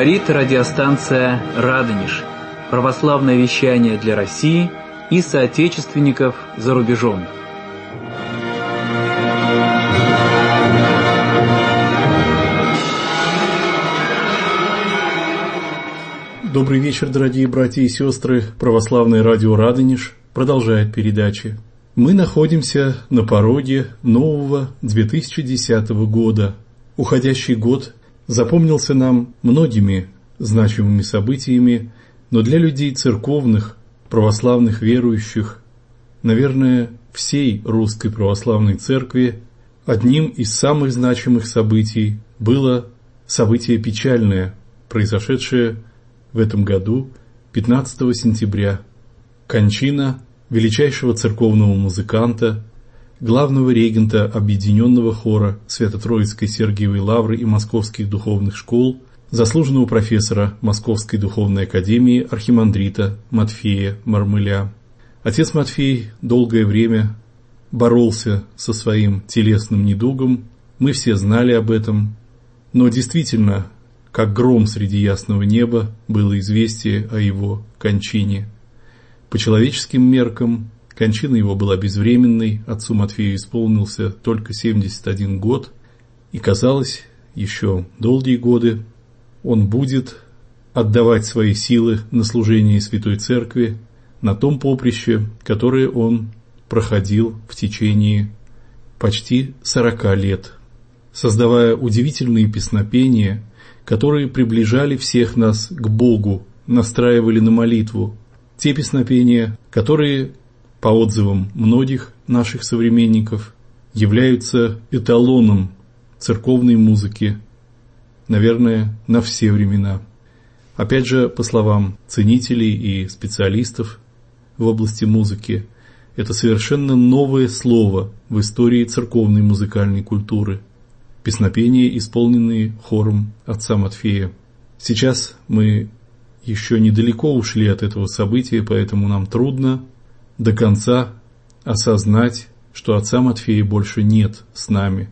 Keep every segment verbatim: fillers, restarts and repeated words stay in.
Говорит радиостанция «Радонеж». Православное вещание для России и соотечественников за рубежом. Добрый вечер, дорогие братья и сестры. Православное радио «Радонеж» продолжает передачи. Мы находимся на пороге нового две тысячи десятого года. Уходящий год запомнился нам многими значимыми событиями, но для людей церковных, православных верующих, наверное, всей русской православной церкви, одним из самых значимых событий было событие печальное, произошедшее в этом году, пятнадцатого сентября, кончина величайшего церковного музыканта, главного регента Объединенного хора Свято-Троицкой Сергиевой Лавры и Московских духовных школ, заслуженного профессора Московской духовной академии архимандрита Матфея Мармыля. Отец Матфей долгое время боролся со своим телесным недугом, мы все знали об этом, но действительно, как гром среди ясного неба, было известие о его кончине. По человеческим меркам, кончина его была безвременной, отцу Матфею исполнился только семьдесят один год, и, казалось, еще долгие годы он будет отдавать свои силы на служение Святой Церкви на том поприще, которое он проходил в течение почти сорока лет, создавая удивительные песнопения, которые приближали всех нас к Богу, настраивали на молитву. Те песнопения, которые, по отзывам многих наших современников, являются эталоном церковной музыки, наверное, на все времена. Опять же, по словам ценителей и специалистов в области музыки, это совершенно новое слово в истории церковной музыкальной культуры. Песнопения, исполненные хором отца Матфея. Сейчас мы еще недалеко ушли от этого события, поэтому нам трудно до конца осознать, что отца Матфея больше нет с нами.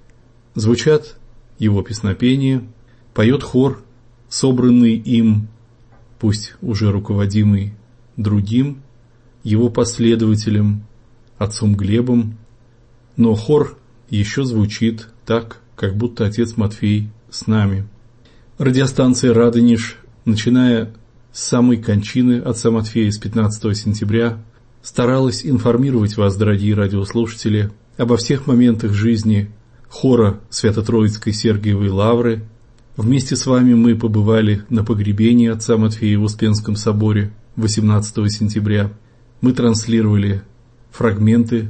Звучат его песнопения, поет хор, собранный им, пусть уже руководимый другим, его последователем, отцом Глебом, но хор еще звучит так, как будто отец Матфей с нами. Радиостанция «Радонеж», начиная с самой кончины отца Матфея с пятнадцатого сентября, старалась информировать вас, дорогие радиослушатели, обо всех моментах жизни хора Свято-Троицкой Сергиевой Лавры. Вместе с вами мы побывали на погребении отца Матфея в Успенском соборе восемнадцатого сентября. Мы транслировали фрагменты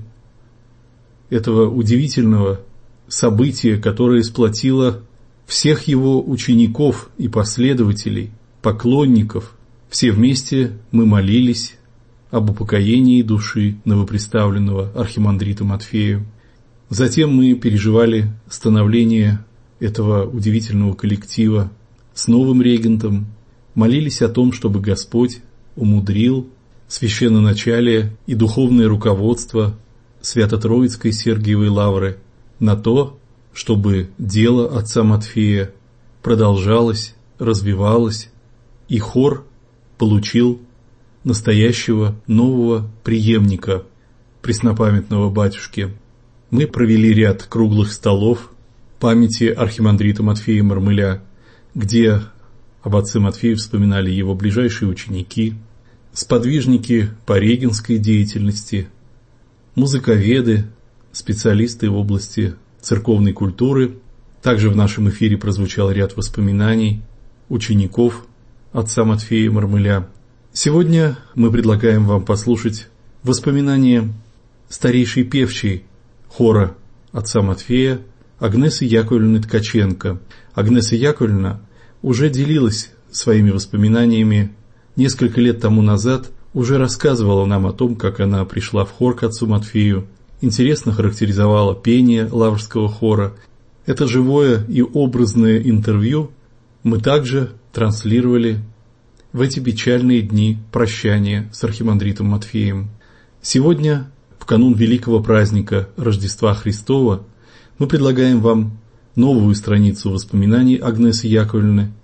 этого удивительного события, которое сплотило всех его учеников и последователей, поклонников. Все вместе мы молились об упокоении души новоприставленного архимандрита Матфея. Затем мы переживали становление этого удивительного коллектива с новым регентом, молились о том, чтобы Господь умудрил священноначалие и духовное руководство Свято-Троицкой Сергиевой Лавры на то, чтобы дело отца Матфея продолжалось, развивалось, и хор получил настоящего нового преемника преснопамятного батюшки. Мы провели ряд круглых столов памяти архимандрита Матфея Мармыля, где об отце Матфее вспоминали его ближайшие ученики, сподвижники по регентской деятельности, музыковеды, специалисты в области церковной культуры. Также в нашем эфире прозвучал ряд воспоминаний учеников отца Матфея Мармыля. Сегодня мы предлагаем вам послушать воспоминания старейшей певчей хора отца Матфея Агнесы Яковлевны Ткаченко. Агнеса Яковлевна уже делилась своими воспоминаниями несколько лет тому назад, уже рассказывала нам о том, как она пришла в хор к отцу Матфею, интересно характеризовала пение лаврского хора. Это живое и образное интервью мы также транслировали в эти печальные дни прощания с архимандритом Матфеем. Сегодня, в канун великого праздника Рождества Христова, мы предлагаем вам новую страницу воспоминаний Агнесы Яковлевны,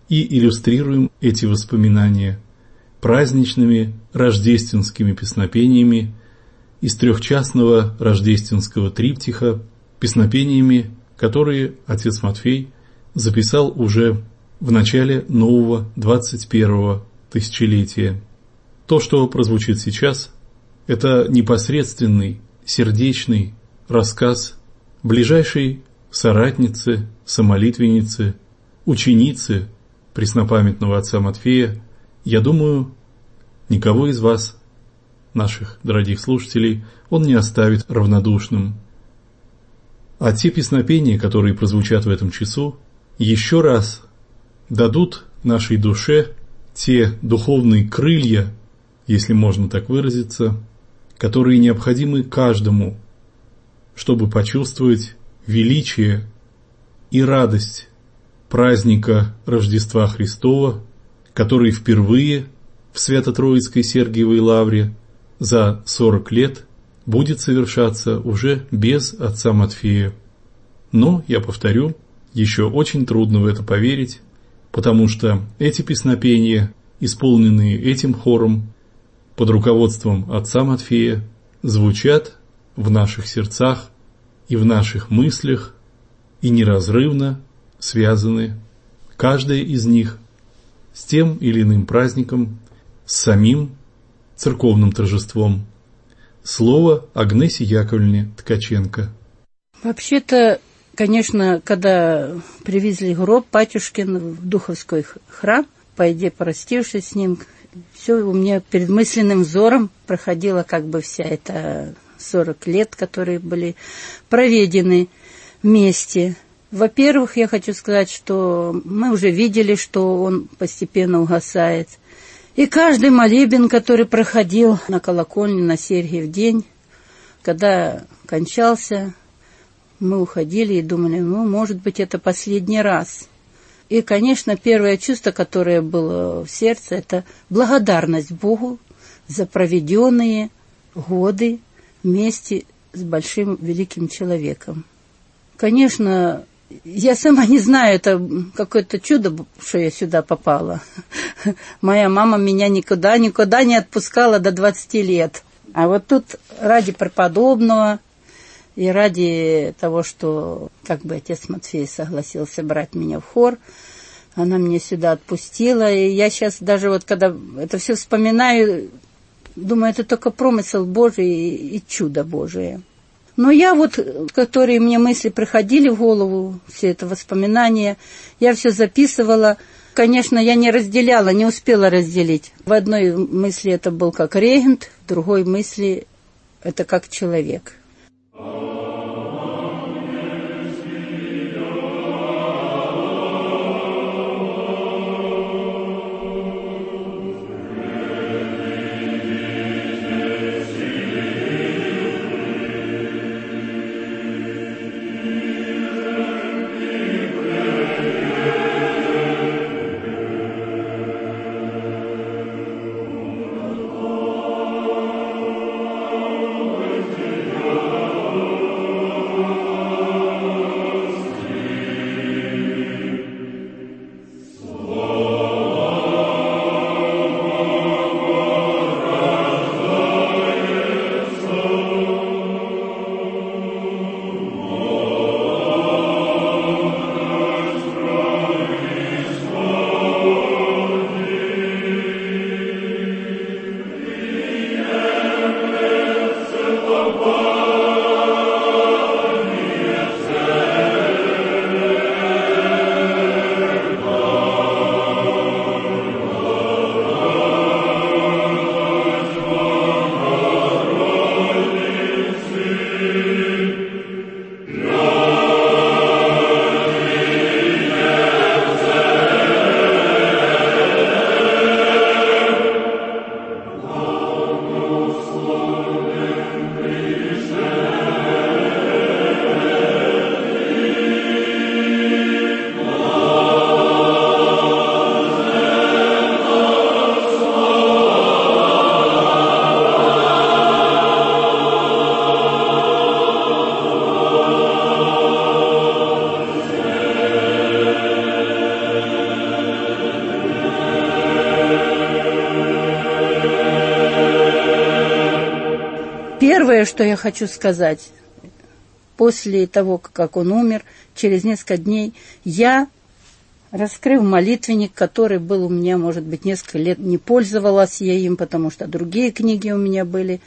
и иллюстрируем эти воспоминания праздничными рождественскими песнопениями из трехчастного рождественского триптиха, песнопениями, которые отец Матфей записал уже в начале нового двадцать первого тысячелетия. То, что прозвучит сейчас, это непосредственный, сердечный рассказ ближайшей соратницы, самолитвенницы, ученицы преснопамятного отца Матфея. Я думаю, никого из вас, наших дорогих слушателей, он не оставит равнодушным. А те песнопения, которые прозвучат в этом часу, еще раз дадут нашей душе те духовные крылья, если можно так выразиться, которые необходимы каждому, чтобы почувствовать величие и радость праздника Рождества Христова, который впервые в Свято-Троицкой Сергиевой Лавре за сорок лет будет совершаться уже без отца Матфея. Но, я повторю, еще очень трудно в это поверить, потому что эти песнопения, исполненные этим хором под руководством отца Матфея, звучат в наших сердцах и в наших мыслях и неразрывно связаны, каждая из них, с тем или иным праздником, с самим церковным торжеством. Слово Агнесе Яковлевне Ткаченко. Вообще-то, конечно, когда привезли гроб батюшкин в Духовской храм, по идее, простившись с ним, все у меня перед мысленным взором проходила как бы вся эта сорок лет, которые были проведены вместе. Во-первых, я хочу сказать, что мы уже видели, что он постепенно угасает. И каждый молебен, который проходил на колокольне на Сергиев день, когда кончался, мы уходили и думали, ну, может быть, это последний раз. И, конечно, первое чувство, которое было в сердце, это благодарность Богу за проведенные годы вместе с большим великим человеком. Конечно, я сама не знаю, это какое-то чудо, что я сюда попала. Моя мама меня никуда, никуда не отпускала до двадцати лет. А вот тут ради преподобного и ради того, что как бы отец Матфей согласился брать меня в хор, она меня сюда отпустила. И я сейчас даже вот когда это все вспоминаю, думаю, это только промысел Божий и чудо Божие. Но я вот, которые мне мысли приходили в голову, все это воспоминания, я все записывала. Конечно, я не разделяла, не успела разделить. В одной мысли это был как регент, в другой мысли это как человек. Oh первое, что я хочу сказать, после того, как он умер, через несколько дней, я, раскрыв молитвенник, который был у меня, может быть, несколько лет, не пользовалась я им, потому что другие книги у меня были,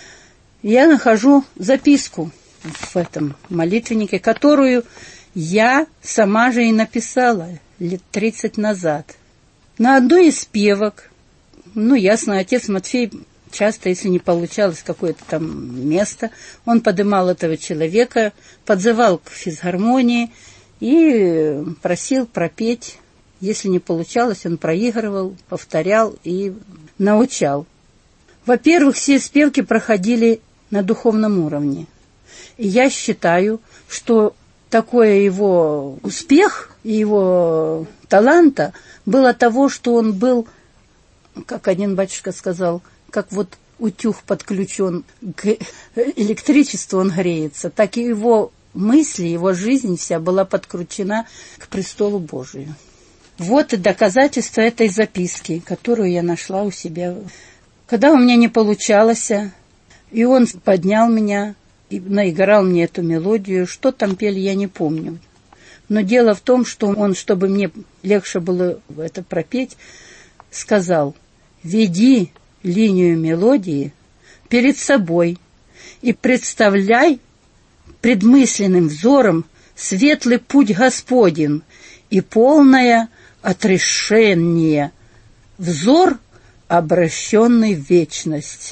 я нахожу записку в этом молитвеннике, которую я сама же и написала лет тридцать назад. На одной из певок, ну, ясно, отец Матфей часто, если не получалось какое-то там место, он подымал этого человека, подзывал к физгармонии и просил пропеть. Если не получалось, он проигрывал, повторял и научал. Во-первых, все спевки проходили на духовном уровне. И я считаю, что такой его успех и его таланта было того, что он был, как один батюшка сказал, как вот утюг подключен к электричеству, он греется, так и его мысли, его жизнь вся была подключена к престолу Божию. Вот и доказательство этой записки, которую я нашла у себя. Когда у меня не получалось, и он поднял меня и наиграл мне эту мелодию, что там пели, я не помню. Но дело в том, что он, чтобы мне легче было это пропеть, сказал: «Веди линию мелодии перед собой и представляй предмысленным взором светлый путь Господень и полное отрешение, взор, обращенный в вечность.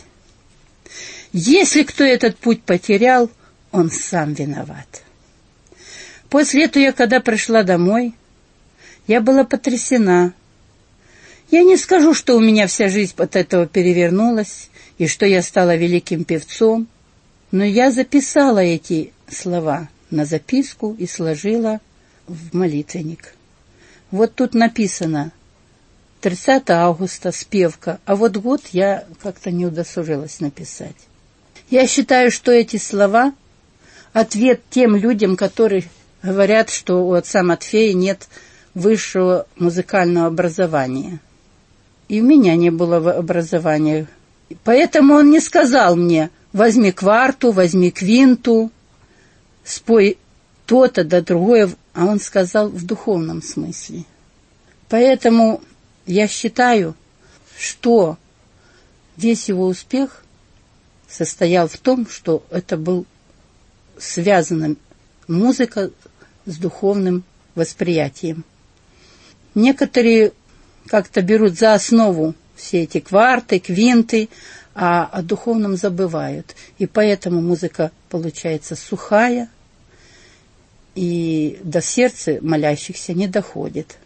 Если кто этот путь потерял, он сам виноват». После этого я, когда пришла домой, я была потрясена. Я не скажу, что у меня вся жизнь от этого перевернулась, и что я стала великим певцом, но я записала эти слова на записку и сложила в молитвенник. Вот тут написано тридцатого августа, спевка, а вот год я как-то не удосужилась написать. Я считаю, что эти слова — ответ тем людям, которые говорят, что у отца Матфея нет высшего музыкального образования. И у меня не было образования. Поэтому он не сказал мне: возьми кварту, возьми квинту, спой то-то да другое, а он сказал в духовном смысле. Поэтому я считаю, что весь его успех состоял в том, что это был связана музыка с духовным восприятием. Некоторые как-то берут за основу все эти кварты, квинты, а о духовном забывают. И поэтому музыка получается сухая, и до сердца молящихся не доходит.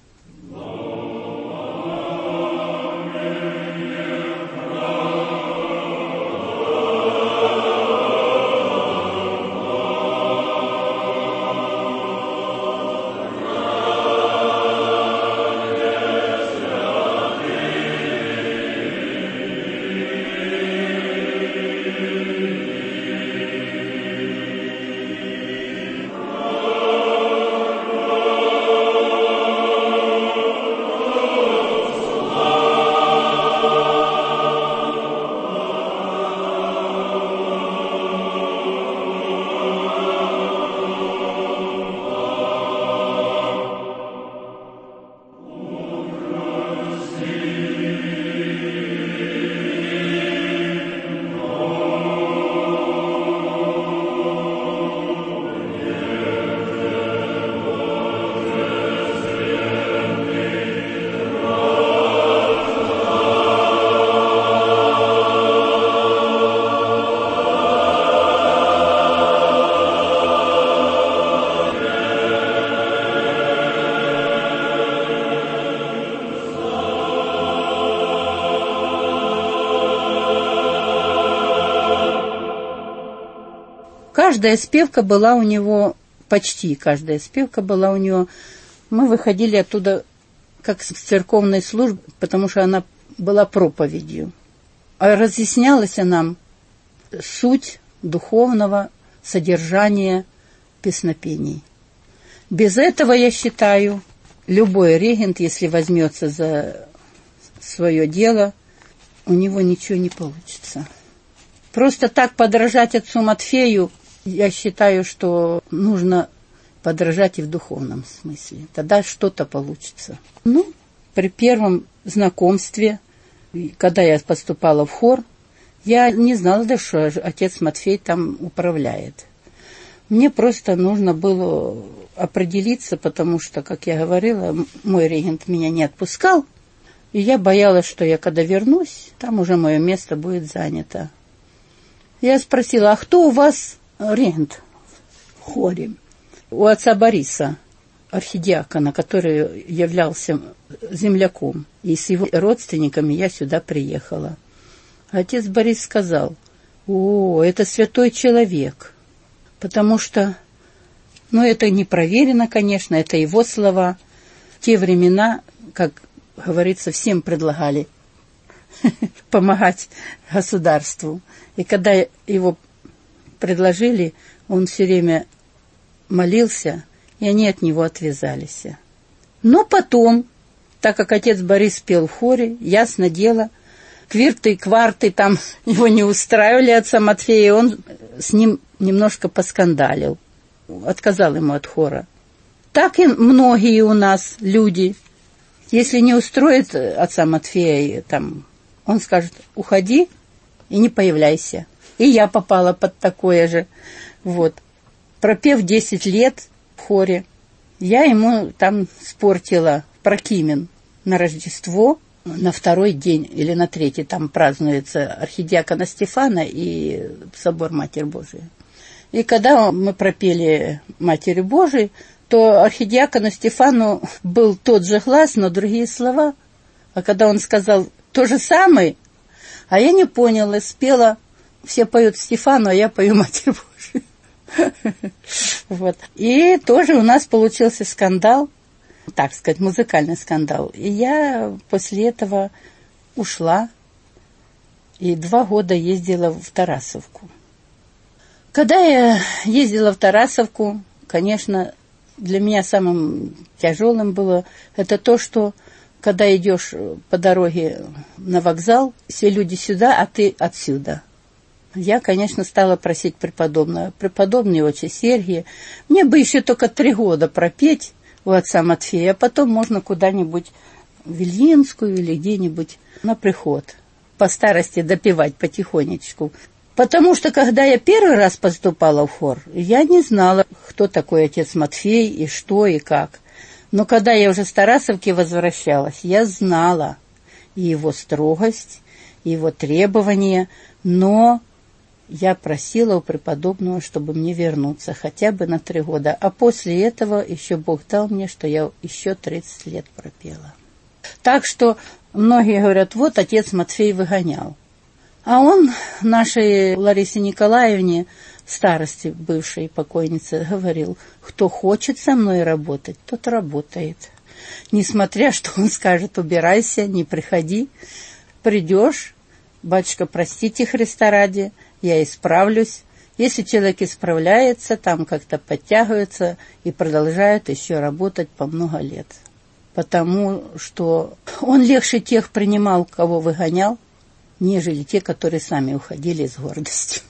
Каждая спевка была у него, почти каждая спевка была у него. Мы выходили оттуда как с церковной службы, потому что она была проповедью. А разъяснялась нам суть духовного содержания песнопений. Без этого, я считаю, любой регент, если возьмется за свое дело, у него ничего не получится. Просто так подражать отцу Матфею, я считаю, что нужно подражать и в духовном смысле. Тогда что-то получится. Ну, при первом знакомстве, когда я поступала в хор, я не знала, да, что отец Матфей там управляет. Мне просто нужно было определиться, потому что, как я говорила, мой регент меня не отпускал, и я боялась, что я когда вернусь, там уже мое место будет занято. Я спросила, а кто у вас регент в хоре? У отца Бориса, архидиакона, который являлся земляком. И с его родственниками я сюда приехала. Отец Борис сказал, о, это святой человек, потому что, ну, это не проверено, конечно, это его слова. В те времена, как говорится, всем предлагали помогать государству. И когда его предложили, он все время молился, и они от него отвязались. Но потом, так как отец Борис пел в хоре, ясно дело, квирты и кварты там его не устраивали отца Матфея, и он с ним немножко поскандалил, отказал ему от хора. Так и многие у нас люди, если не устроит отца Матфея, там, он скажет, уходи и не появляйся. И я попала под такое же. Вот. Пропев десять лет в хоре, я ему там спортила прокимен на Рождество. На второй день или на третий там празднуется архидиакона Стефана и собор Матери Божией. И когда мы пропели Матери Божией, то архидиакону Стефану был тот же глаз, но другие слова. А когда он сказал то же самое, а я не поняла, спела, все поют Стефану, а я пою Матерь Божию. Вот. И тоже у нас получился скандал, так сказать, музыкальный скандал. И я после этого ушла и два года ездила в Тарасовку. Когда я ездила в Тарасовку, конечно, для меня самым тяжелым было это то, что когда идешь по дороге на вокзал, все люди сюда, а ты отсюда. Я, конечно, стала просить преподобного. Преподобный отче Сергия, мне бы еще только три года пропеть у отца Матфея, а потом можно куда-нибудь в Вильинскую или где-нибудь на приход. По старости допевать потихонечку. Потому что, когда я первый раз поступала в хор, я не знала, кто такой отец Матфей и что и как. Но когда я уже с Тарасовки возвращалась, я знала и его строгость, и его требования, но я просила у преподобного, чтобы мне вернуться хотя бы на три года. А после этого еще Бог дал мне, что я еще тридцать лет пропела. Так что многие говорят, вот отец Матфей выгонял. А он нашей Ларисе Николаевне, старости бывшей покойницы, говорил, кто хочет со мной работать, тот работает. Несмотря, что он скажет, убирайся, не приходи, придешь, батюшка, простите Христа ради, я исправлюсь. Если человек исправляется, там как-то подтягивается и продолжает еще работать по много лет. Потому что он легче тех принимал, кого выгонял, нежели те, которые сами уходили с гордостью.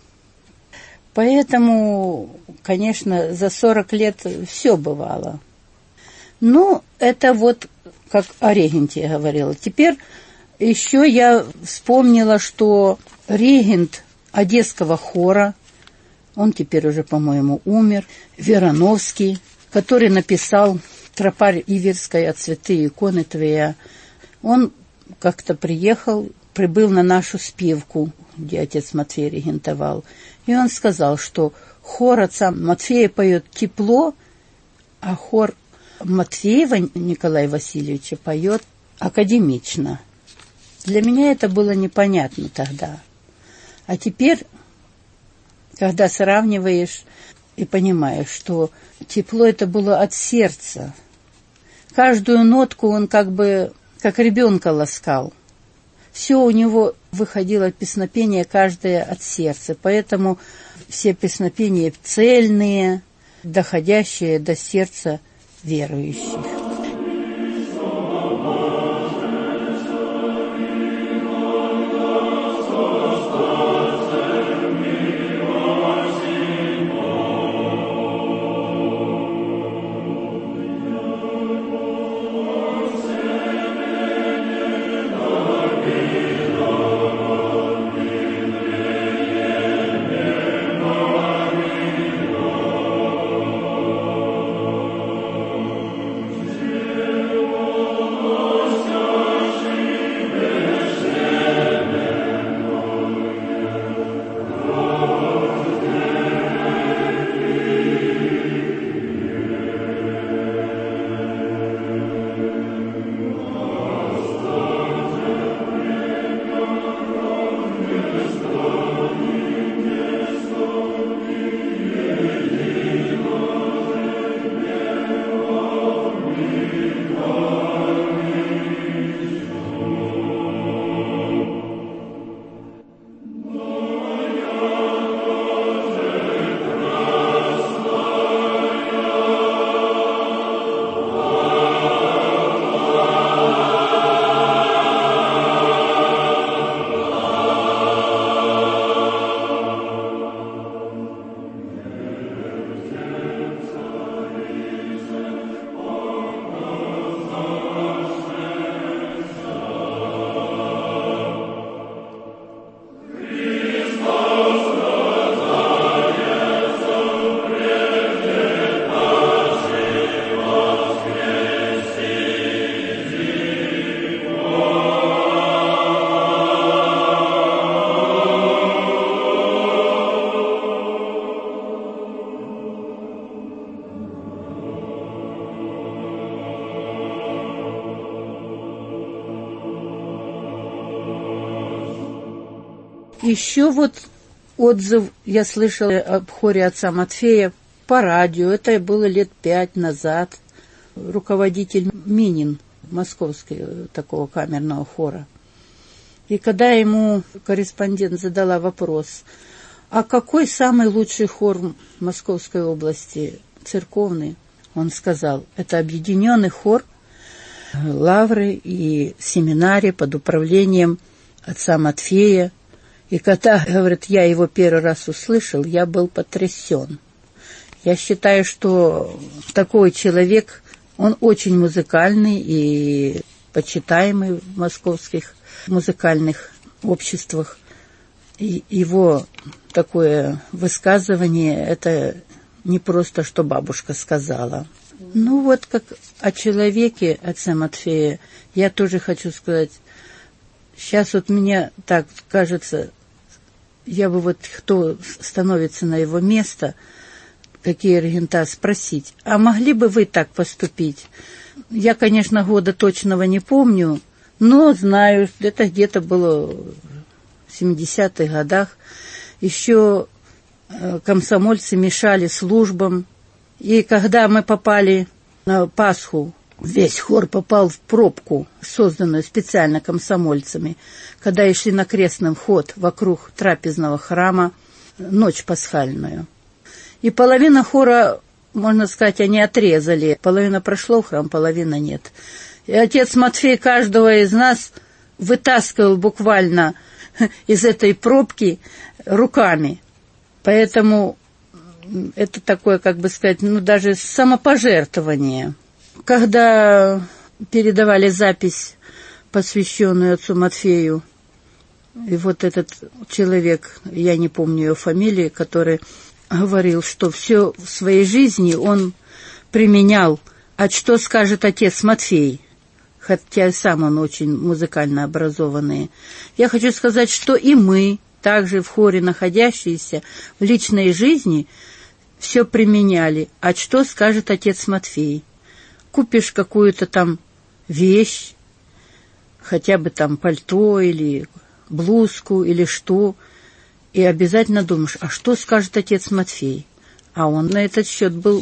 Поэтому, конечно, за сорок лет все бывало. Ну, это вот как о регенте я говорила. Теперь еще я вспомнила, что регент Одесского хора, он теперь уже, по-моему, умер, Верановский, который написал «Тропарь Иверская, святые иконы твоя», он как-то приехал, прибыл на нашу спевку, где отец Матфей регентовал, и он сказал, что хор отца Матфея поет тепло, а хор Матфеева Николая Васильевича поет академично. Для меня это было непонятно тогда. А теперь, когда сравниваешь и понимаешь, что тепло это было от сердца, каждую нотку он как бы, как ребенка ласкал. Все у него выходило песнопение каждое от сердца, поэтому все песнопения цельные, доходящие до сердца верующих. Еще вот отзыв я слышала об хоре отца Матфея по радио. Это было лет пять назад. Руководитель Минин московского такого камерного хора. И когда ему корреспондент задала вопрос, а какой самый лучший хор в Московской области, церковный, он сказал, это объединенный хор Лавры и семинарий под управлением отца Матфея. И когда, говорит, я его первый раз услышал, я был потрясен. Я считаю, что такой человек, он очень музыкальный и почитаемый в московских музыкальных обществах. И его такое высказывание, это не просто, что бабушка сказала. Ну вот как о человеке отца Матфея, я тоже хочу сказать, сейчас вот мне так кажется, я бы вот, кто становится на его место, какие регента, спросить, а могли бы вы так поступить? Я, конечно, года точного не помню, но знаю, это где-то было в семидесятых годах. Еще комсомольцы мешали службам. И когда мы попали на Пасху, весь хор попал в пробку, созданную специально комсомольцами, когда и шли на крестный ход вокруг трапезного храма, ночь пасхальную. И половина хора, можно сказать, они отрезали. Половина прошло в храм, половина нет. И отец Матфей каждого из нас вытаскивал буквально из этой пробки руками. Поэтому это такое, как бы сказать, ну даже самопожертвование. Когда передавали запись, посвященную отцу Матфею, и вот этот человек, я не помню его фамилии, который говорил, что все в своей жизни он применял, а что скажет отец Матфей, хотя сам он очень музыкально образованный. Я хочу сказать, что и мы, также в хоре находящиеся в личной жизни, все применяли. А что скажет отец Матфей? Купишь какую-то там вещь, хотя бы там пальто или блузку или что, и обязательно думаешь, а что скажет отец Матфей? А он на этот счет был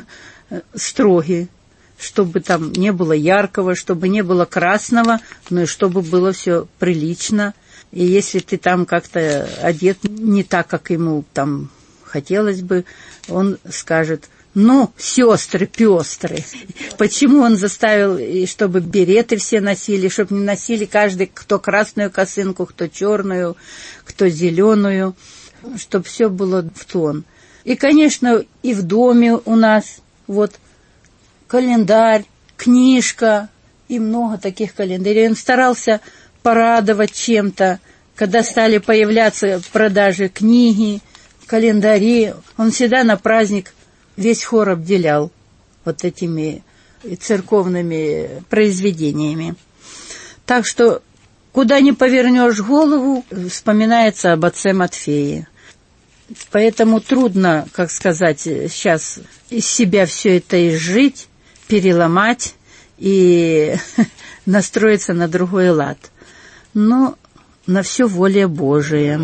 строгий, чтобы там не было яркого, чтобы не было красного, но и чтобы было все прилично. И если ты там как-то одет не так, как ему там хотелось бы, он скажет, ну, сестры пестрые. Почему он заставил, чтобы береты все носили, чтобы не носили каждый, кто красную косынку, кто черную, кто зеленую, чтобы все было в тон. И, конечно, и в доме у нас вот календарь, книжка, и много таких календарей. Он старался порадовать чем-то, когда стали появляться в продаже книги, календари. Он всегда на праздник весь хор обделял вот этими церковными произведениями. Так что, куда ни повернешь голову, вспоминается об отце Матфее. Поэтому трудно, как сказать, сейчас из себя все это изжить, переломать и настроиться на другой лад. Но на все воля Божия.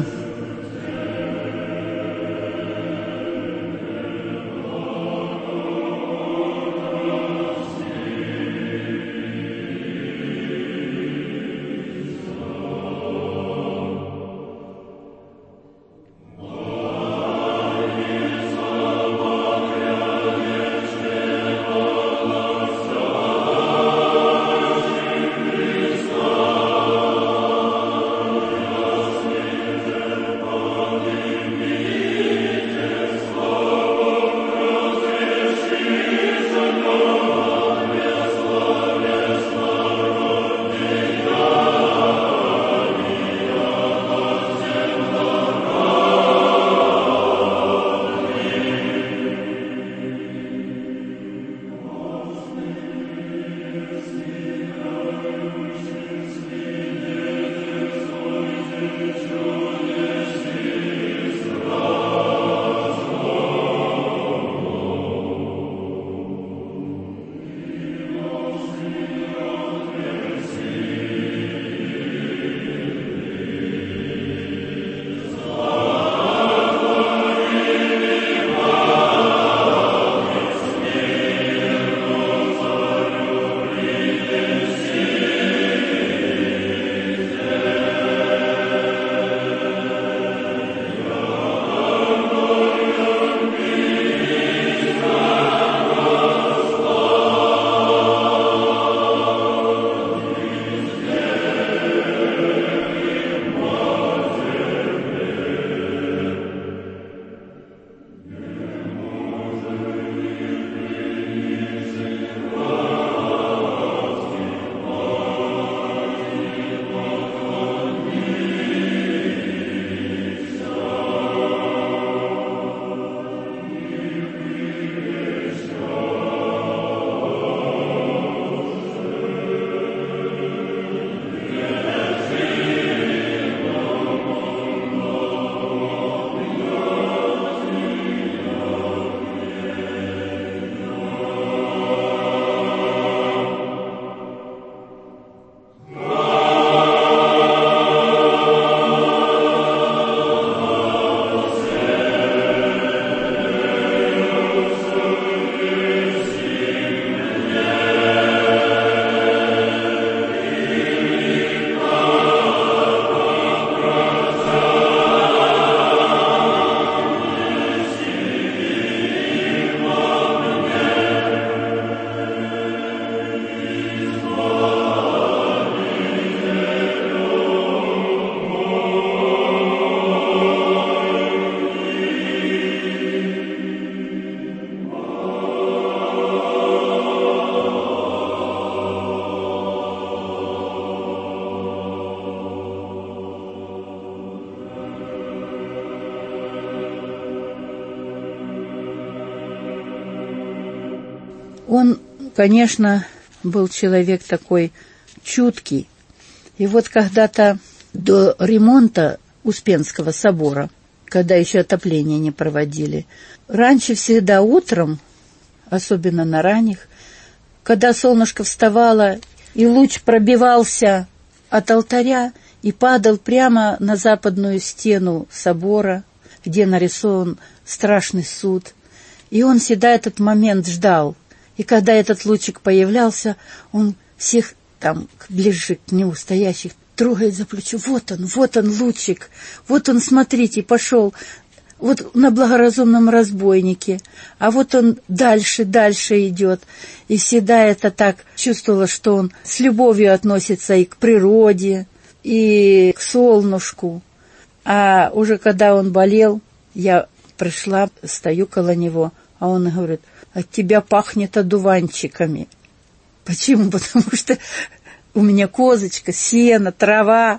Он, конечно, был человек такой чуткий. И вот когда-то до ремонта Успенского собора, когда еще отопление не проводили, раньше всегда утром, особенно на ранних, когда солнышко вставало, и луч пробивался от алтаря и падал прямо на западную стену собора, где нарисован страшный суд. И он всегда этот момент ждал. И когда этот лучик появлялся, он всех там ближе к нему стоящих трогает за плечо. Вот он, вот он, лучик, вот он, смотрите, пошел вот на благоразумном разбойнике, а вот он дальше, дальше идет. И всегда это так чувствовала, что он с любовью относится и к природе, и к солнышку. А уже когда он болел, я пришла, стою около него, а он говорит: от тебя пахнет одуванчиками. Почему? Потому что у меня козочка, сено, трава.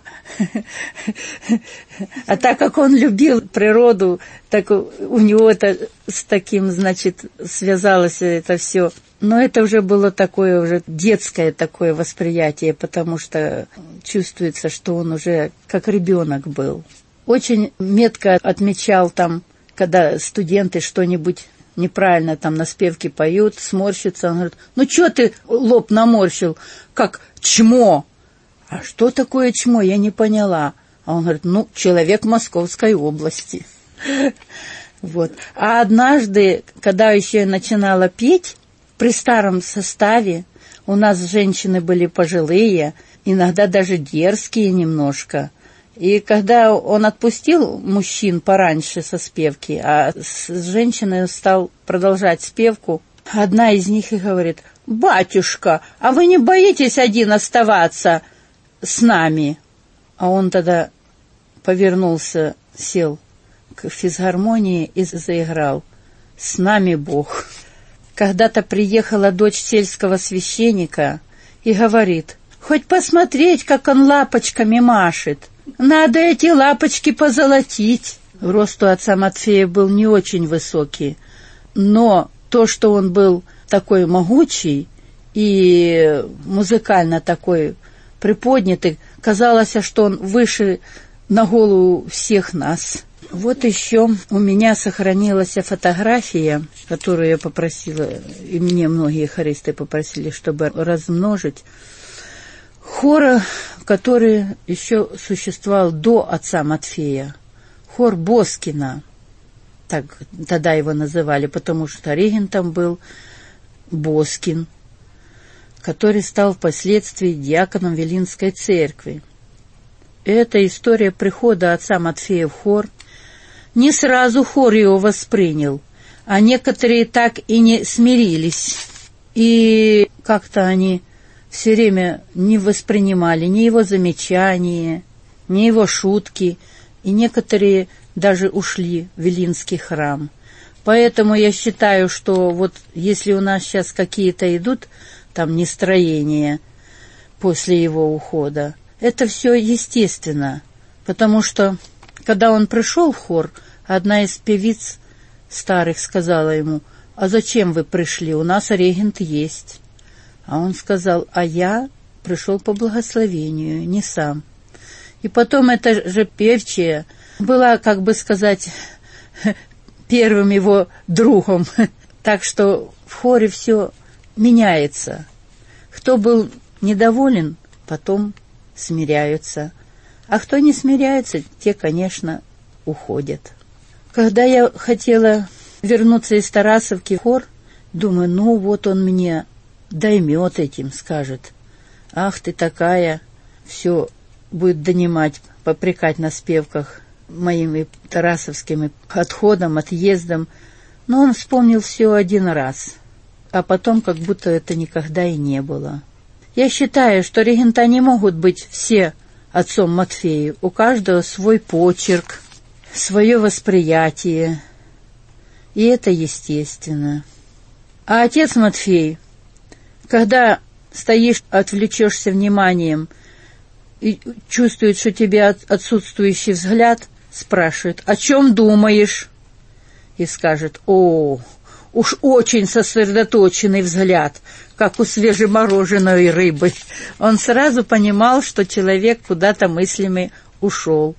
А так как он любил природу, так у него это с таким, значит, связалось это все. Но это уже было такое уже детское такое восприятие, потому что чувствуется, что он уже как ребенок был. Очень метко отмечал там, когда студенты что-нибудь неправильно там на спевке поют, сморщится, он говорит: ну что ты лоб наморщил, как чмо? А что такое чмо, я не поняла. А он говорит: ну, человек Московской области. Вот. А однажды, когда еще я начинала петь, при старом составе, у нас женщины были пожилые, иногда даже дерзкие немножко. И когда он отпустил мужчин пораньше со спевки, а с женщиной стал продолжать спевку, одна из них и говорит: «Батюшка, а вы не боитесь один оставаться с нами?» А он тогда повернулся, сел к физгармонии и заиграл «С нами Бог». Когда-то приехала дочь сельского священника и говорит: «Хоть посмотреть, как он лапочками машет. Надо эти лапочки позолотить». Рост у отца Матфея был не очень высокий, но то, что он был такой могучий и музыкально такой приподнятый, казалось, что он выше на голову всех нас. Вот еще у меня сохранилась фотография, которую я попросила, и мне многие хористы попросили, чтобы размножить, хора, который еще существовал до отца Матфея, хор Боскина, так тогда его называли, потому что регентом был Боскин, который стал впоследствии диаконом Вилинской церкви. Это история прихода отца Матфея в хор. Не сразу хор его воспринял, а некоторые так и не смирились. И как-то они все время не воспринимали ни его замечания, ни его шутки, и некоторые даже ушли в Вилинский храм. Поэтому я считаю, что вот если у нас сейчас какие-то идут там нестроения после его ухода, это все естественно, потому что когда он пришел в хор, одна из певиц старых сказала ему: «А зачем вы пришли? У нас регент есть». А он сказал: «А я пришел по благословению, не сам». И потом эта же певчая была, как бы сказать, первым его другом. Так что в хоре все меняется. Кто был недоволен, потом смиряются. А кто не смиряется, те, конечно, уходят. Когда я хотела вернуться из Тарасовки в хор, думаю, ну вот он мне доймет этим, скажет: «Ах ты такая», все будет донимать, попрекать на спевках моим тарасовским отходом, отъездом. Но он вспомнил все один раз, а потом как будто это никогда и не было. Я считаю, что регента не могут быть все отцом Матфею. У каждого свой почерк, свое восприятие, и это естественно. А отец Матфей, когда стоишь, отвлечешься вниманием и чувствует, что у тебя отсутствующий взгляд, спрашивает: «О чем думаешь?» И скажет: «О, уж очень сосредоточенный взгляд, как у свежемороженой рыбы. Он сразу понимал, что человек куда-то мыслями ушел.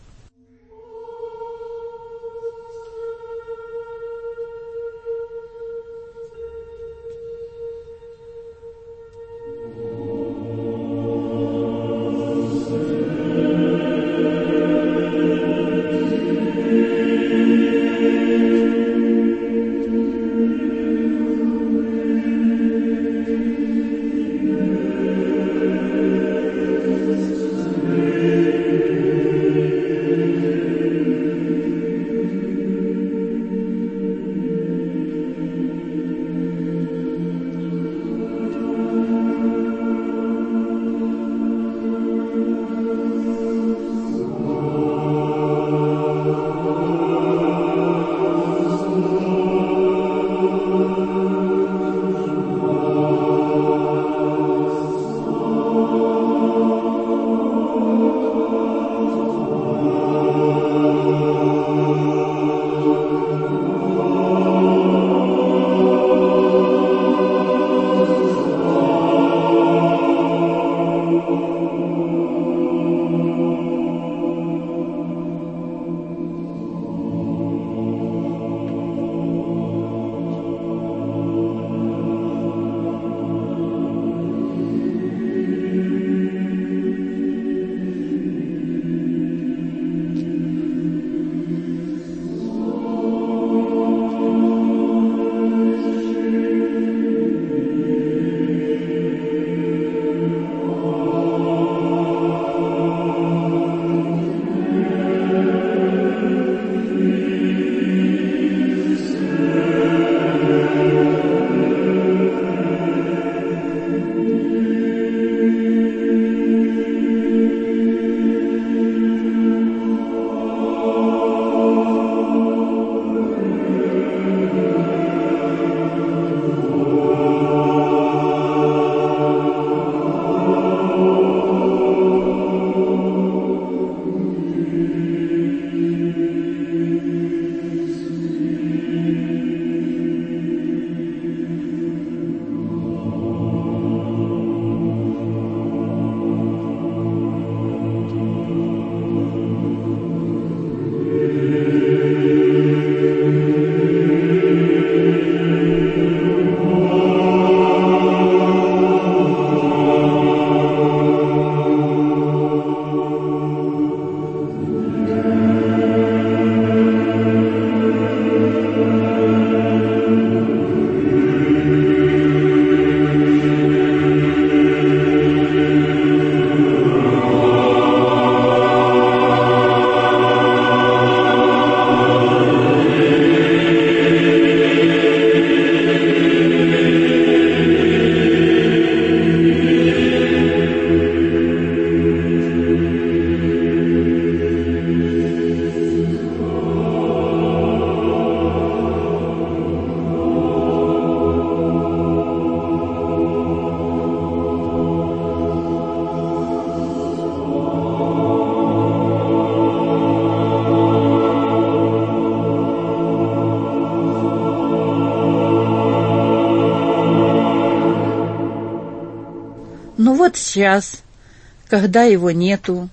Ну вот сейчас, когда его нету,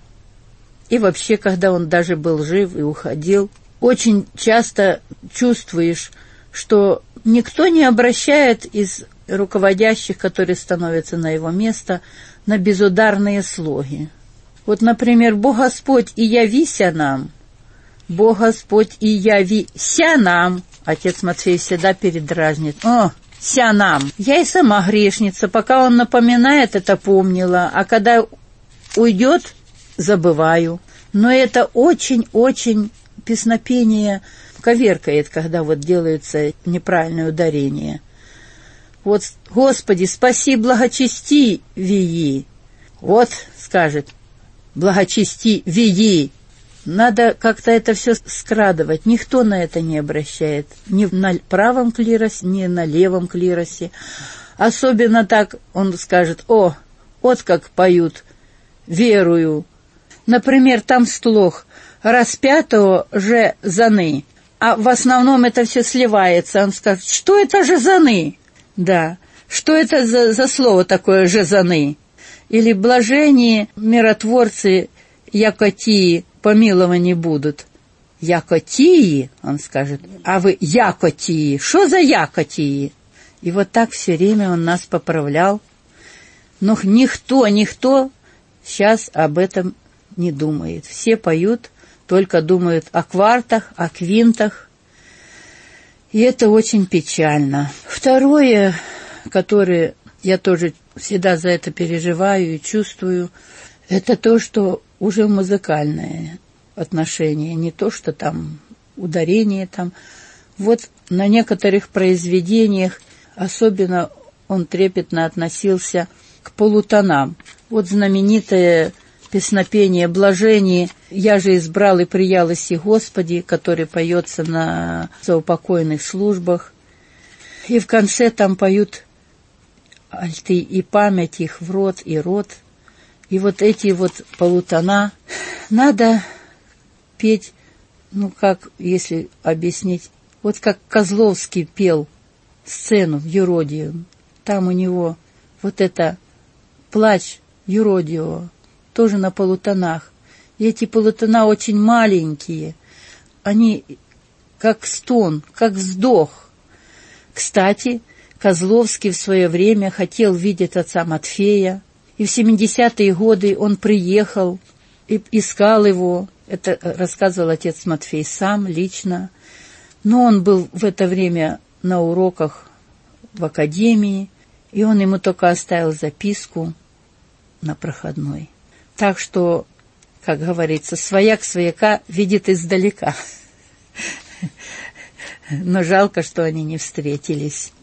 и вообще, когда он даже был жив и уходил, очень часто чувствуешь, что никто не обращает из руководящих, которые становятся на его место, на безударные слоги. Вот, например, «Бог Господь, и явися нам», «Бог Господь, и явися нам», отец Матфей всегда передразнит, «О, ся нам». Я и сама грешница, пока он напоминает, это помнила, а когда уйдет, забываю. Но это очень-очень песнопение коверкает, когда вот делается неправильное ударение. Вот, Господи, спаси, благочести, вии. Вот, скажет, благочести, вии. Надо как-то это все скрадывать. Никто на это не обращает. Ни на правом клиросе, ни на левом клиросе. Особенно так он скажет, о, вот как поют, верую. Например, там слог «распятого же заны». а в основном это все сливается. Он скажет, что это жазаны? Да, что это за, за слово такое жазаны? Или блаженные миротворцы якотии помилованы будут. Якотии, он скажет, а вы якотии, что за якотии? И вот так все время он нас поправлял. Но никто, никто сейчас об этом не думает. Все поют, только думают о квартах, о квинтах. И это очень печально. Второе, которое я тоже всегда за это переживаю и чувствую, это то, что уже музыкальное отношение, не то, что там ударение там. Вот на некоторых произведениях особенно он трепетно относился к полутонам. Вот знаменитое песнопение «Блажение, я же избрал и приял иси Господи», который поется на заупокойных службах. И в конце там поют альты и память их в рот и рот. И вот эти вот полутона надо петь, ну как, если объяснить, вот как Козловский пел сцену в Юродию. Там у него вот это плач Юродио, тоже на полутонах. И эти полутона очень маленькие, они как стон, как вздох. Кстати, Козловский в свое время хотел видеть отца Матфея, и в семидесятые годы он приехал и искал его. Это рассказывал отец Матфей сам, лично. Но он был в это время на уроках в академии, и он ему только оставил записку на проходной. Так что, как говорится, свояк свояка видит издалека. Но жалко, что они не встретились.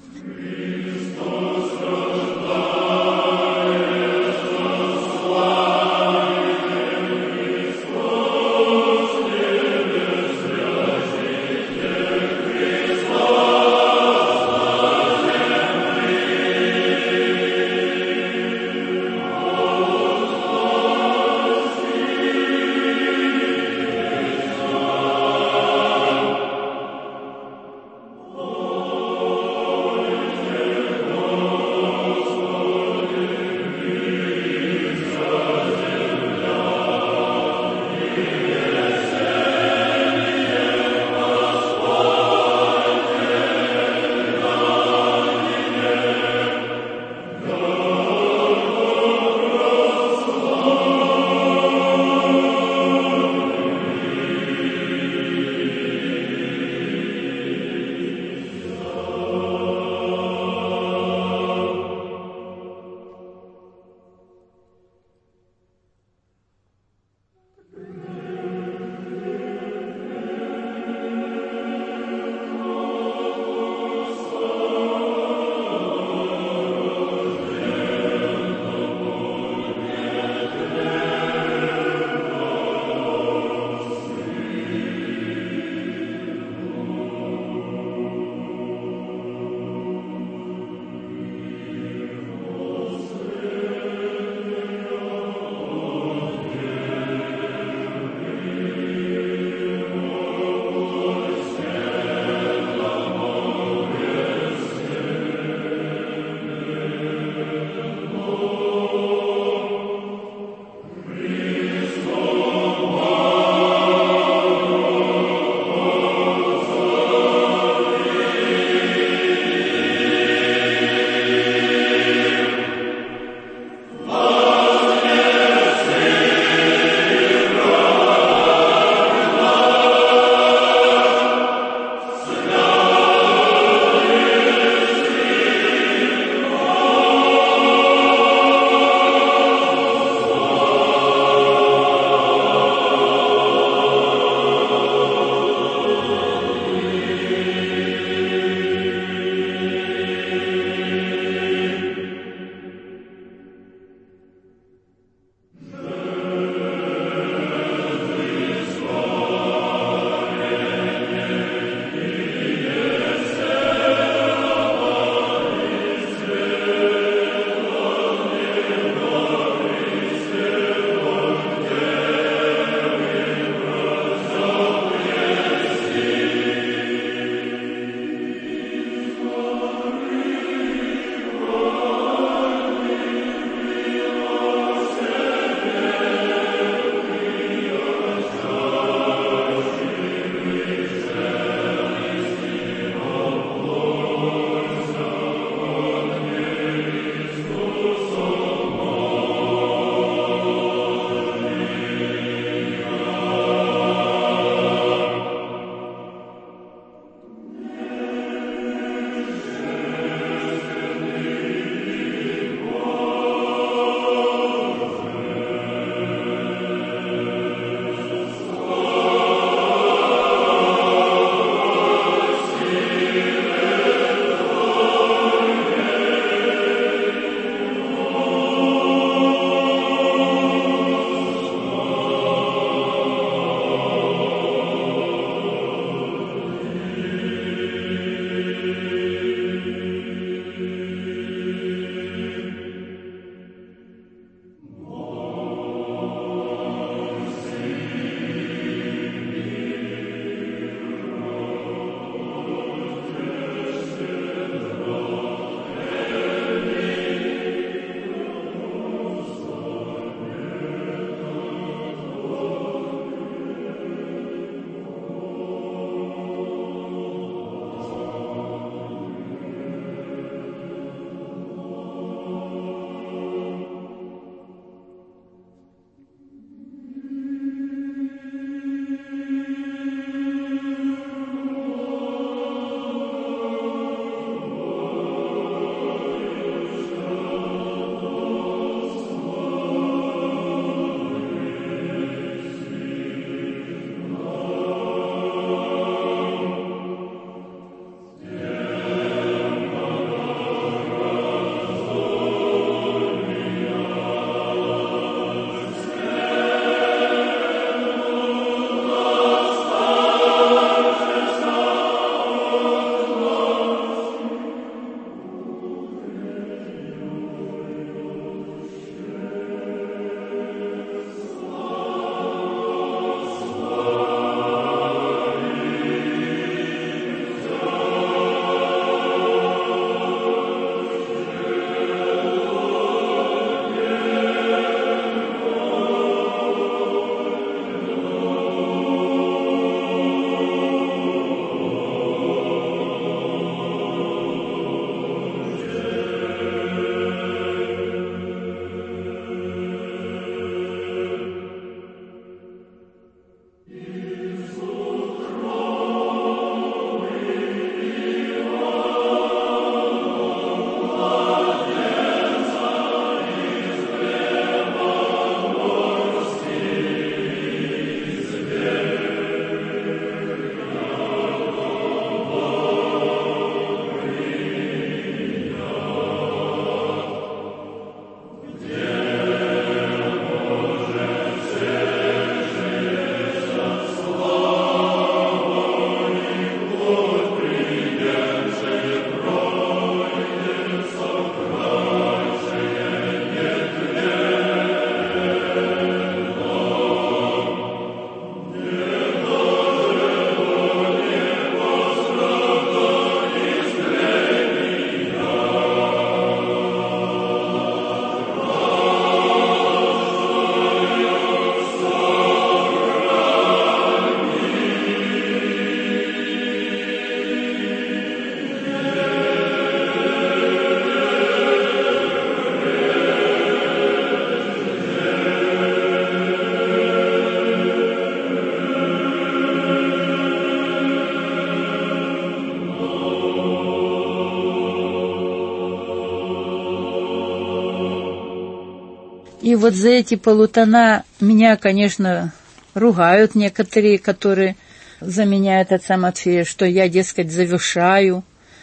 И вот за эти полутона меня, конечно, ругают некоторые, которые заменяют отца Матфея, что я, дескать, завершаю.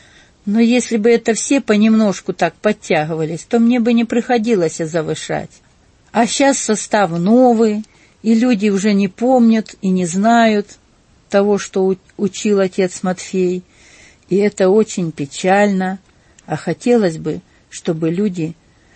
Но если бы это все понемножку так подтягивались, то мне бы не приходилось завышать. А сейчас состав новый, и люди уже не помнят и не знают того, что учил отец Матфей. И это очень печально. А хотелось бы, чтобы люди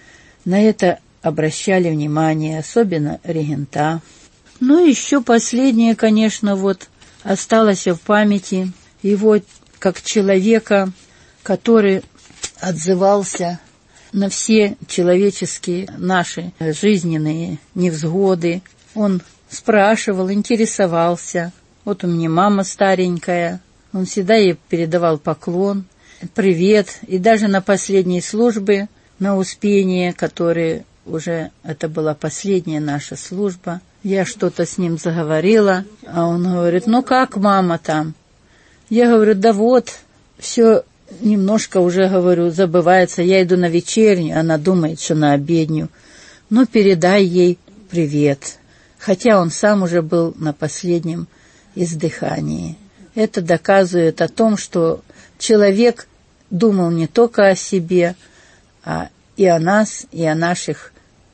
на это обращали внимание, особенно регента. Ну, еще последнее, конечно, вот осталось в памяти его как человека, который отзывался на все человеческие наши жизненные невзгоды. Он спрашивал, интересовался. Вот у меня мама старенькая, он всегда ей передавал поклон, привет. И даже на последней службе, на Успение, которые уже, это была последняя наша служба, я что-то с ним заговорила, а он говорит, ну как мама там? Я говорю, да вот, все немножко уже, говорю, забывается, я иду на вечерню, она думает, что на обедню. Ну, передай ей привет. Хотя он сам уже был на последнем издыхании. Это доказывает о том, что человек думал не только о себе, а и о нас, и о наших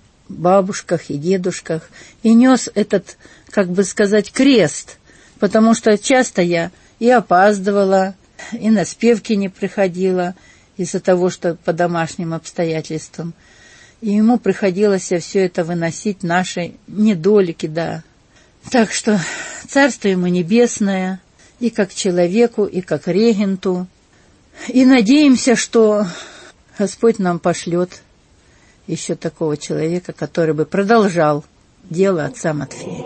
бабушках и дедушках, и нес этот, как бы сказать, крест, потому что часто я и опаздывала, и на спевки не приходила из-за того, что по домашним обстоятельствам. И ему приходилось все это выносить, наши недолики, да. Так что царство ему небесное, и как человеку, и как регенту. И надеемся, что Господь нам пошлет еще такого человека, который бы продолжал дело отца Матфея.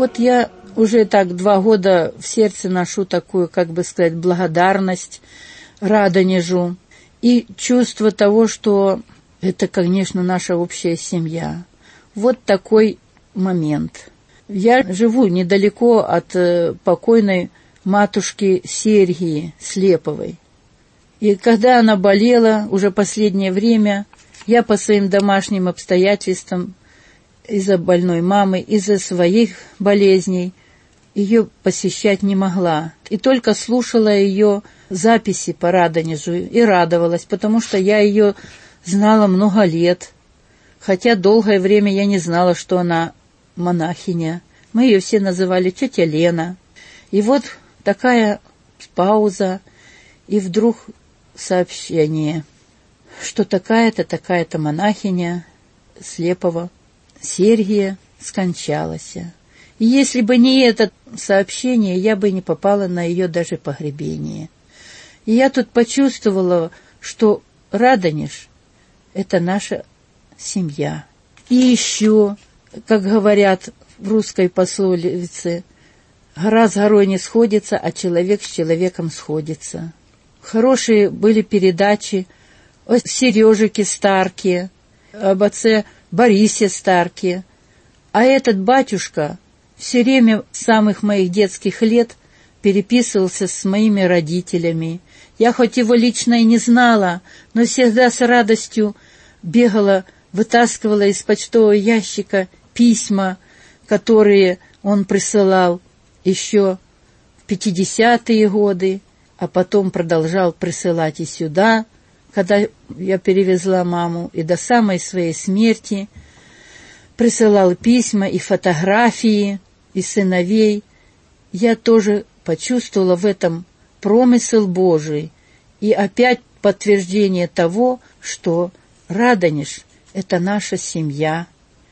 Вот я уже так два года в сердце ношу такую, как бы сказать, благодарность Радонежу и чувство того, что это, конечно, наша общая семья. Вот такой момент. Я живу недалеко от покойной матушки Сергии Слеповой. И когда она болела уже последнее время, я по своим домашним обстоятельствам, из-за больной мамы, из-за своих болезней, ее посещать не могла. И только слушала ее записи по Радонежу и радовалась, потому что я ее знала много лет. Хотя долгое время я не знала, что она монахиня. Мы ее все называли тетя Лена. И вот такая пауза, и вдруг сообщение, что такая-то, такая-то монахиня Слепова Сергия скончалась. И если бы не это сообщение, я бы не попала на ее даже погребение. И я тут почувствовала, что Радонеж — это наша семья. И еще, как говорят в русской пословице, гора с горой не сходится, а человек с человеком сходится. Хорошие были передачи о Сережике Старке, об отце Борисе Старке. А этот батюшка все время с самых моих детских лет переписывался с моими родителями. Я хоть его лично и не знала, но всегда с радостью бегала, вытаскивала из почтового ящика письма, которые он присылал еще в пятидесятые годы, а потом продолжал присылать и сюда, когда я перевезла маму, и до самой своей смерти присылал письма и фотографии, и сыновей. Я тоже почувствовала в этом промысел Божий, и опять подтверждение того, что Радонеж — это наша семья.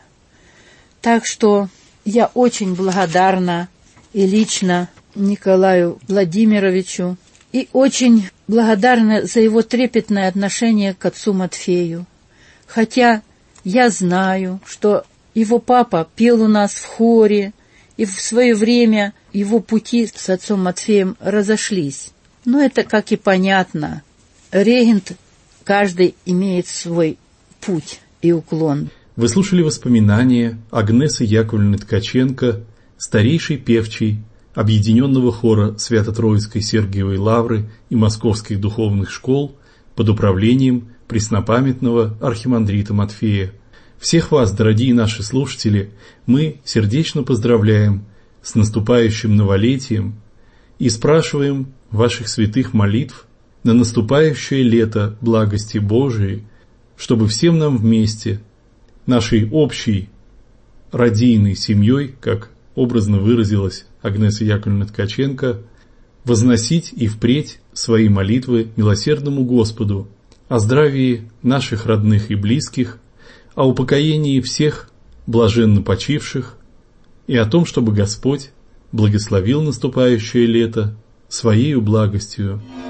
Так что я очень благодарна и лично Николаю Владимировичу, и очень благодарна за его трепетное отношение к отцу Матфею. Хотя я знаю, что его папа пел у нас в хоре, и в свое время его пути с отцом Матфеем разошлись. Но это, как и понятно, регент, каждый имеет свой путь и уклон. Вы слушали воспоминания Агнесы Яковлевны Ткаченко, старейшей певчей Объединенного хора Свято-Троицкой Сергиевой Лавры и Московских духовных школ под управлением преснопамятного архимандрита Матфея. Всех вас, дорогие наши слушатели, мы сердечно поздравляем с наступающим новолетием и спрашиваем ваших святых молитв на наступающее лето благости Божией, чтобы всем нам вместе, нашей общей родийной семьей, как образно выразилась Агнеса Яковлевна Ткаченко, возносить и впредь свои молитвы милосердному Господу о здравии наших родных и близких, о упокоении всех блаженно почивших и о том, чтобы Господь благословил наступающее лето Своею благостью.